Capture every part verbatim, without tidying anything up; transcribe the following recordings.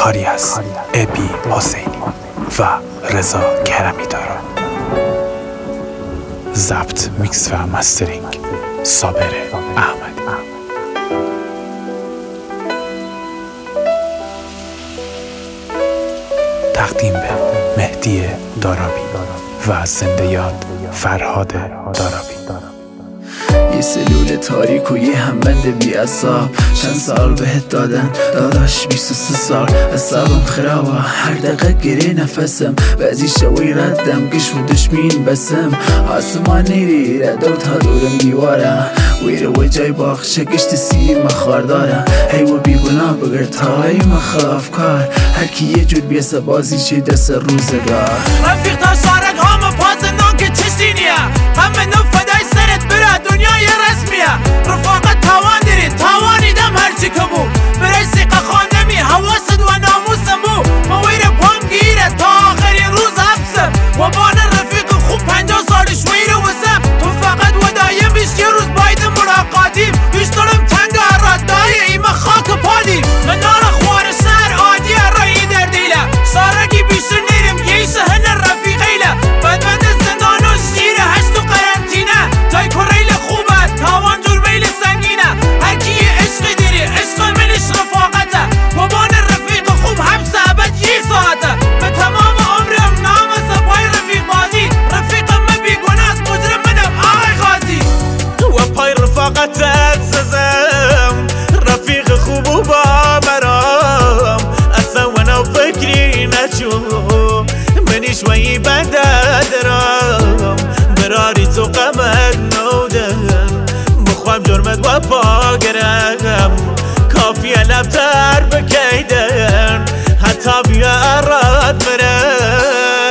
کاری از ابی حسینی و رضا کرمی داره. ضبط، میکس و مسترینگ صابر احمدی. تقدیم به مهدی دارابی و زنده یاد فرهاد دارابی. یه سلول تاریک و یه همبند بی اصاب، چند سال بهت دادن داداش، بیست و سه سال اصابم خرابه، هر دقیقه گره نفسم، بعضی شوی ردم گش و دشمین بسم، آسمان نیری ردو تا دورم دیواره، ویره و جای باخشه گشت سیر مخار داره، هی و بیگناه بگر تای مخاف کار، هر کی یه جور بیسه بازی چه دست روزگار. رفیق تا شارک همه پازندان که چشتینیه، همه نفدای سرت بره دنیای رسمیه، رفاقت تاوان داری تاوانیدم هرچی که بود، برای سیقه خواندمی حواست و ناموسم بود، ما ویره پام گیره تا آخرین روز حبسم، و بان رفیق خوب پنجاه سالش ویره وسم، تو فقط و دایم بیش یه روز باید ملاقاتیم، بیش دارم تنگ هرات دایی ایمه خاک پادیم، من نار خوار سر عادی رایی در دیله، سارگی بیشتر نیرم ییسه هنر رفیقیله، بدبند زندان و شیره هشت و قرنطینه، جای کریل خوبه تاوان جور بیل سنگینه، هرکی یه عشقی دیری عشق منش رفاقته، بابان رفیق خوب حبس عبد یه ساعته، به تمام عمرم نام سپای رفیق بازی، رفیقم من بیگناست مجرم منم آقای غازی، و پای رفاقتت سزم رفیق خوب و با برام، اصلا و نو فکری نچو منی شوی بنده درام، براری تو قمت نودم بخوام جرمت و پا گرم، کافیه لبتر بکیدن حتی بیا اراد برم،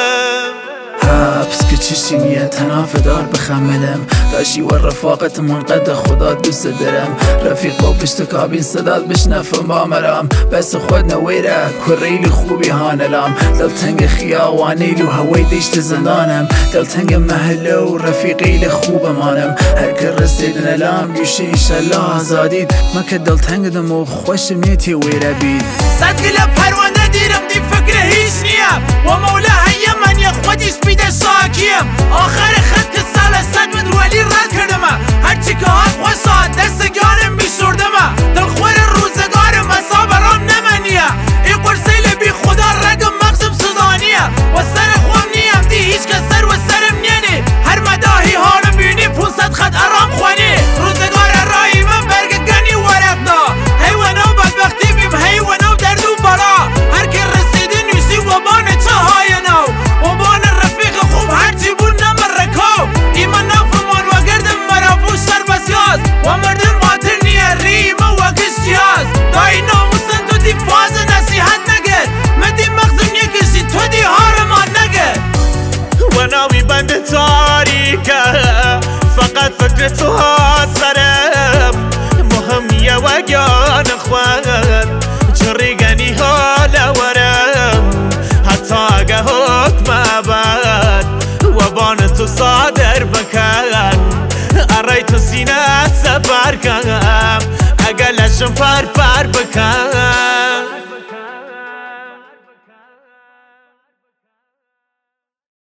حبس که چشینیه تنافه دار بخملم، داشی و رفاقت منقد خدا دوست درم، رفیق با پشت کابین صدات بشنفم با مرام، بس خود نویره کریلی خوبی هانلام، دلتنگ خیاوانیل و هوای دیشت زندانم، دلتنگ محله و رفیقیل خوب مانم، هر که رسیدن الام یوشه ایشالله آزادید، ما که دلتنگ دم و خوشم نیتی ویره بید، صد گله پروانه دیرم دی فکر هیچ نیم، و مولا هیم من یک خودیش بیده شاکیم، آخر خط که سال صد متر ولی رد کردمه، هرچی که هات خوشا دست گانم بیشوردمه، دل خور روزگارم اصاب رام نمانیه، ای قرسیل بی خدا رگم مغزم سوزانیه، و سر خوام نیم دی هیچ که سر و سرم نینی، هر مداهی حالم بینی پونصد خط ارام خوانی، روزگار رایی من برگ گنی ورق دا، هی و نو بدبختی بیم هی و نو درد و بلا، هر که رسیده نوشی و بان چه های نو، و بان رفیق خوب هرچی بود نمرکو، ایمان نفهمان و گردم مرافو شر بسیاز، و مردم ماتر نیه ریمه و کشتیاز، دایی ناموسن تو دی فاز نصیحت نگه، من دی مغزم یکشی تو دی هارمان نگه، و ناوی بند تاریکه فقط فکر تو ها سرم، مهمیه و گان خواد چری گنی حال ورم، حتی اگه حکم عبد و بان تو صادر بکن، ارای تو سینه سفر کن اگه لشم پر پر بکن.